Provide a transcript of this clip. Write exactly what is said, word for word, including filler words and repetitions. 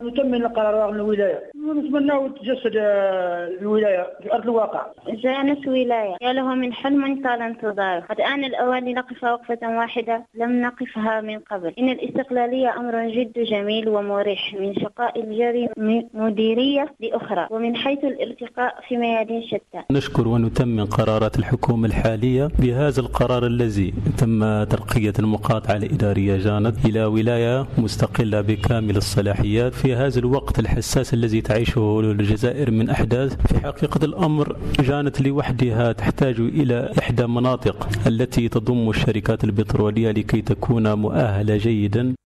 ونتمم قرار الولاية ونتمنى تجسد الولاية في أرض الواقع. جانت ولاية يا له من حلم طال انتظاره، قد آن الأوان لنقف وقفة واحدة لم نقفها من قبل. إن الاستقلالية أمر جد جميل ومريح، من شقاء الجري مديرية لأخرى، ومن حيث الارتقاء في ميادين شتى. نشكر ونتمم قرارات الحكومة الحالية بهذا القرار الذي تم ترقية المقاطعة الإدارية جانت إلى ولاية مستقلة بكامل الصلاحيات في هذا الوقت الحساس الذي تعيشه الجزائر من أحداث. في حقيقة الأمر جانت لوحدها تحتاج إلى إحدى مناطق التي تضم الشركات البترولية لكي تكون مؤهلة جيدا